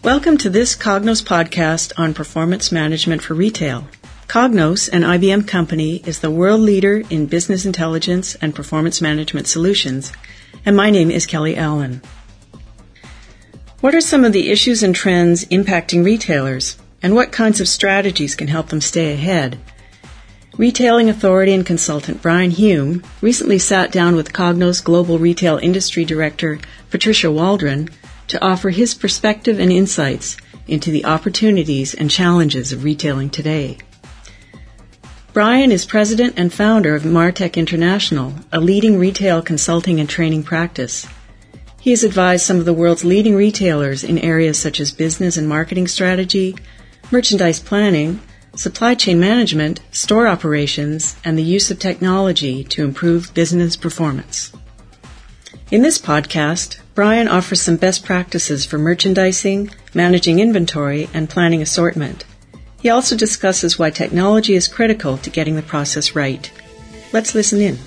Welcome to this Cognos podcast on performance management for retail. Cognos, an IBM company, is the world leader in business intelligence and performance management solutions, and my name is Kelly Allen. What are some of the issues and trends impacting retailers, and what kinds of strategies can help them stay ahead? Retailing authority and consultant Brian Hume recently sat down with Cognos Global Retail Industry Director Patricia Waldron to offer his perspective and insights into the opportunities and challenges of retailing today. Brian is president and founder of Martech International, a leading retail consulting and training practice. He has advised some of the world's leading retailers in areas such as business and marketing strategy, merchandise planning, supply chain management, store operations, and the use of technology to improve business performance. In this podcast, Brian offers some best practices for merchandising, managing inventory, and planning assortment. He also discusses why technology is critical to getting the process right. Let's listen in.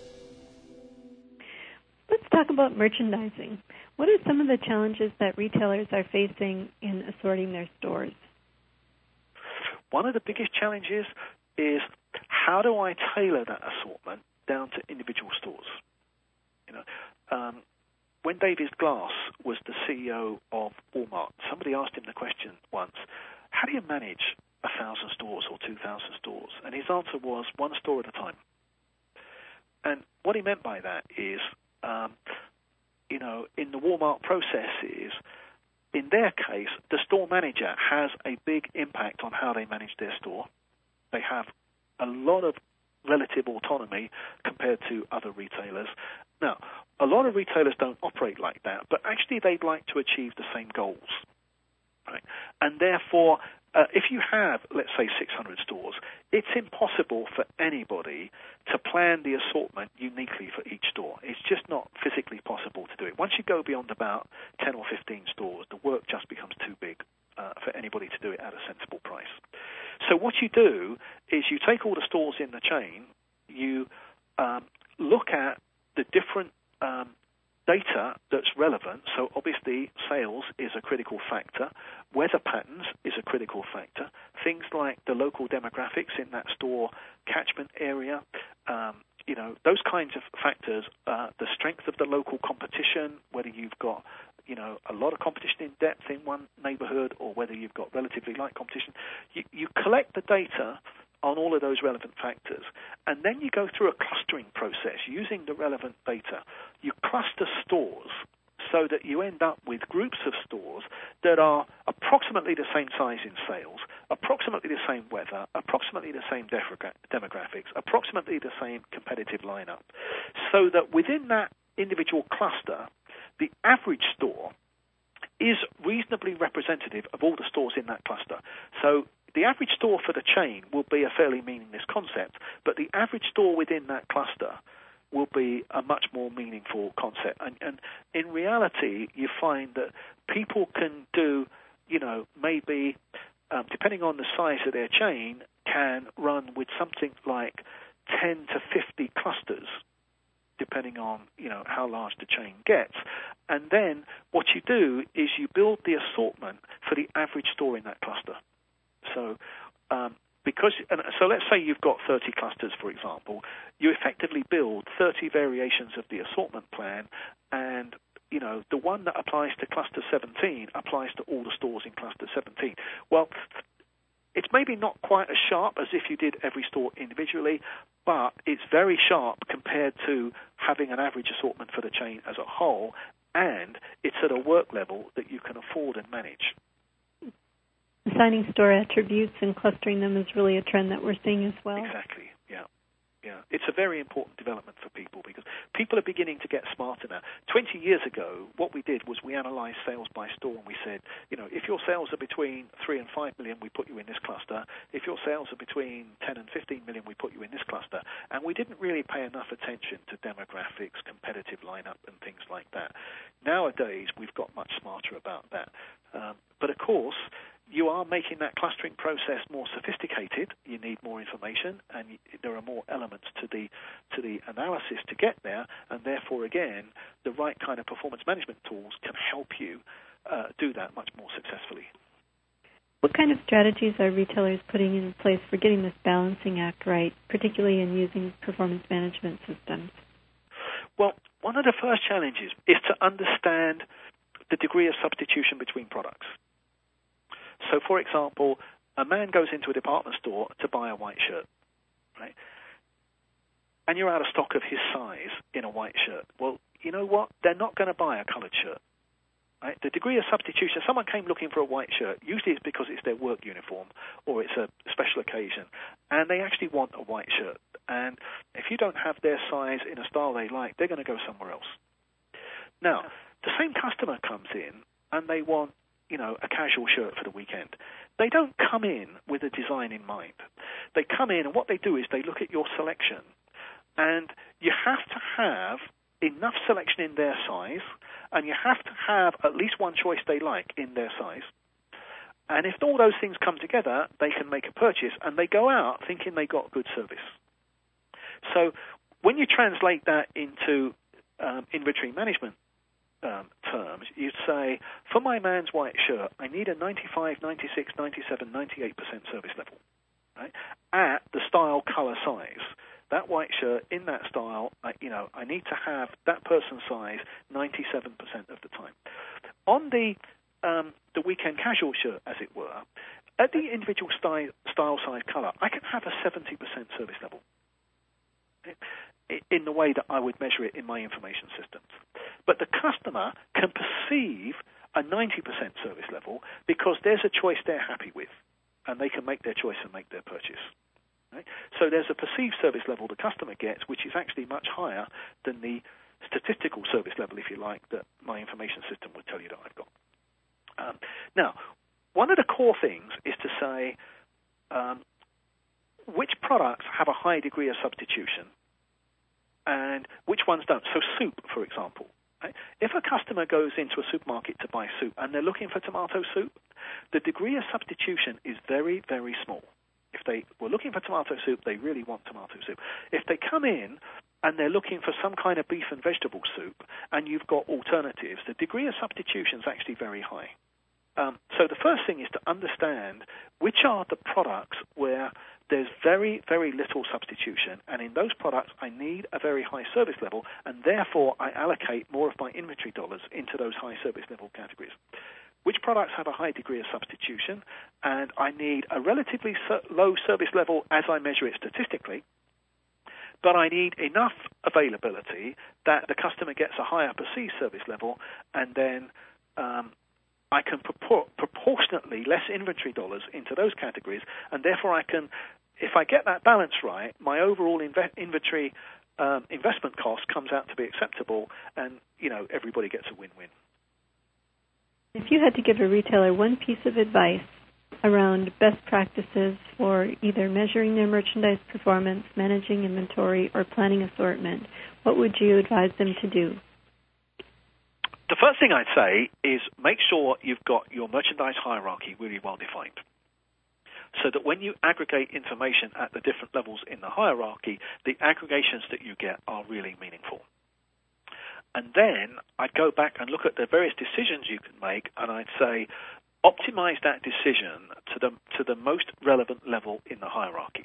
Let's talk about merchandising. What are some of the challenges that retailers are facing in assorting their stores? One of the biggest challenges is how do I tailor that assortment down to individual stores? When David Glass was the CEO of Walmart, somebody asked him the question once, how do you manage 1,000 stores or 2,000 stores? And his answer was one store at a time. And what he meant by that is, in the Walmart processes, in their case, the store manager has a big impact on how they manage their store. They have a lot of relative autonomy compared to other retailers. Now, a lot of retailers don't operate like that, but actually they'd like to achieve the same goals. Right? And therefore, if you have, let's say, 600 stores, it's impossible for anybody to plan the assortment uniquely for each store. It's just not physically possible to do it. Once you go beyond about 10 or 15 stores, the work just becomes too big for anybody to do it at a sensible price. So what you do is you take all the stores in the chain, you look at the different data that's relevant. So obviously sales is a critical factor. Weather patterns is a critical factor. Things like the local demographics in that store catchment area, those kinds of factors, the strength of the local competition, whether you've got a lot of competition in depth in one neighborhood or whether you've got relatively light competition. You collect the data on all of those relevant factors, and then you go through a clustering process using the relevant data. You cluster stores so that you end up with groups of stores that are approximately the same size in sales, approximately the same weather, approximately the same demographics, approximately the same competitive lineup, so that within that individual cluster, the average store is reasonably representative of all the stores in that cluster. So the average store for the chain will be a fairly meaningless concept, but the average store within that cluster will be a much more meaningful concept. And in reality, you find that people can do, maybe, depending on the size of their chain, can run with something like 10 to 50 clusters, depending on, how large the chain gets. And then what you do is you build the assortment for the average store in that cluster. So so let's say you've got 30 clusters, for example, you effectively build 30 variations of the assortment plan, and the one that applies to cluster 17 applies to all the stores in cluster 17. Well, it's maybe not quite as sharp as if you did every store individually, but it's very sharp compared to having an average assortment for the chain as a whole, and it's at a work level that you can afford and manage. Assigning store attributes and clustering them is really a trend that we're seeing as well. Exactly, yeah. It's a very important development for people because people are beginning to get smarter now. 20 years ago, what we did was we analyzed sales by store and we said, if your sales are between 3 and 5 million, we put you in this cluster. If your sales are between 10 and 15 million, we put you in this cluster. And we didn't really pay enough attention to demographics, competitive lineup, and things like that. Nowadays, we've got much smarter about that. But of course, you are making that clustering process more sophisticated. You need more information, and there are more elements to the analysis to get there. And therefore, again, the right kind of performance management tools can help you do that much more successfully. What kind of strategies are retailers putting in place for getting this balancing act right, particularly in using performance management systems? Well, one of the first challenges is to understand the degree of substitution between products. So, for example, a man goes into a department store to buy a white shirt, right? And you're out of stock of his size in a white shirt. Well, you know what? They're not going to buy a colored shirt. Right? The degree of substitution, someone came looking for a white shirt, usually it's because it's their work uniform or it's a special occasion, and they actually want a white shirt. And if you don't have their size in a style they like, they're going to go somewhere else. Now, the same customer comes in and they want, a casual shirt for the weekend. They don't come in with a design in mind. They come in and what they do is they look at your selection, and you have to have enough selection in their size, and you have to have at least one choice they like in their size. And if all those things come together, they can make a purchase, and they go out thinking they got good service. So when you translate that into inventory management terms, you'd say, for my man's white shirt, I need a 95, 96, 97, 98% service level, right, at the style, color, size. That white shirt in that style, I need to have that person's size 97% of the time. On the weekend casual shirt, as it were, at the individual style, size, color, I can have a 70% service level in the way that I would measure it in my information systems. But the customer can perceive a 90% service level because there's a choice they're happy with, and they can make their choice and make their purchase. Right? So there's a perceived service level the customer gets, which is actually much higher than the statistical service level, if you like, that my information system would tell you that I've got. Now, one of the core things is to say which products have a high degree of substitution and which ones don't. So soup, for example. Right? If a customer goes into a supermarket to buy soup and they're looking for tomato soup, the degree of substitution is very, very small. If they were looking for tomato soup, they really want tomato soup. If they come in and they're looking for some kind of beef and vegetable soup and you've got alternatives, the degree of substitution is actually very high. So the first thing is to understand which are the products where there's very, very little substitution, and in those products I need a very high service level, and therefore I allocate more of my inventory dollars into those high service level categories. Which products have a high degree of substitution, and I need a relatively low service level as I measure it statistically, but I need enough availability that the customer gets a higher perceived service level, and then I can proportionately less inventory dollars into those categories, and therefore I can, if I get that balance right, my overall inventory investment cost comes out to be acceptable, and everybody gets a win-win. If you had to give a retailer one piece of advice around best practices for either measuring their merchandise performance, managing inventory, or planning assortment, what would you advise them to do? The first thing I'd say is make sure you've got your merchandise hierarchy really well defined, so that when you aggregate information at the different levels in the hierarchy, the aggregations that you get are really meaningful. And then I'd go back and look at the various decisions you can make, and I'd say optimize that decision to the most relevant level in the hierarchy.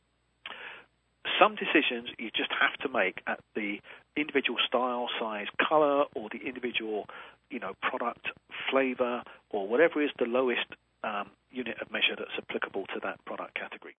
Some decisions you just have to make at the individual style, size, color, or the individual, product flavor, or whatever is the lowest unit of measure that's applicable to that product category.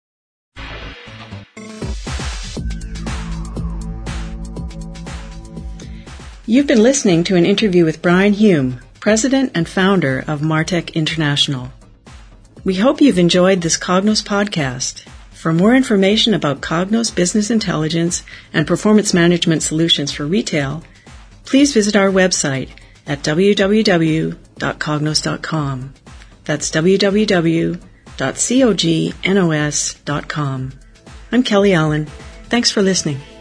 You've been listening to an interview with Brian Hume, President and Founder of Martech International. We hope you've enjoyed this Cognos podcast. For more information about Cognos Business Intelligence and performance management solutions for retail, please visit our website at www.cognos.com. That's www.cognos.com. I'm Kelly Allen. Thanks for listening.